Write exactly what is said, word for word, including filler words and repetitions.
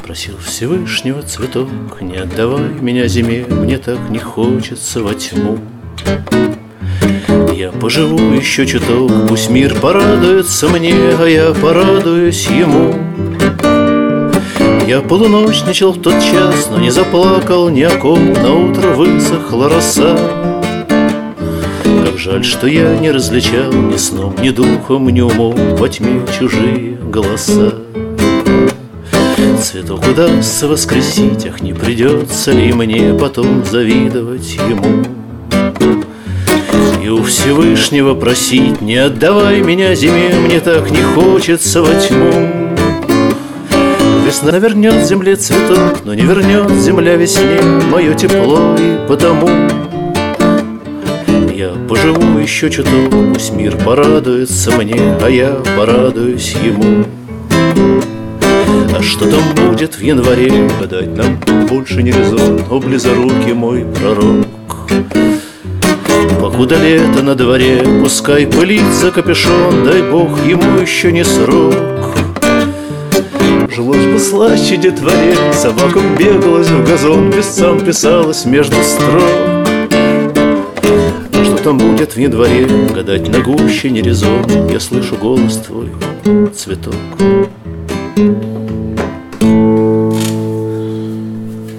Просил Всевышнего цветок: не отдавай меня зиме, мне так не хочется во тьму. Я поживу еще чуток, пусть мир порадуется мне, а я порадуюсь ему. Я полуночь начал в тот час, но не заплакал ни о ком. На утро высохла роса. Как жаль, что я не различал ни сном, ни духом, ни умом во тьме чужие голоса. Цветок удастся воскресить, ах, не придется ли мне потом завидовать ему? И у Всевышнего просить: не отдавай меня зиме, мне так не хочется во тьму. Весна вернет земле цветок, но не вернет земля весне мое тепло, и потому я поживу еще чуток, пусть мир порадуется мне, а я порадуюсь ему. А что там будет в январе, гадать нам больше не резон, о, близорукий мой пророк. Покуда лето на дворе, пускай пылится капюшон, дай бог ему еще не срок. Жилось бы слаще детворе, собакам бегалось в газон, песцам писалось между строк. А что там будет в январе, гадать на гуще не резон, я слышу голос твой, цветок.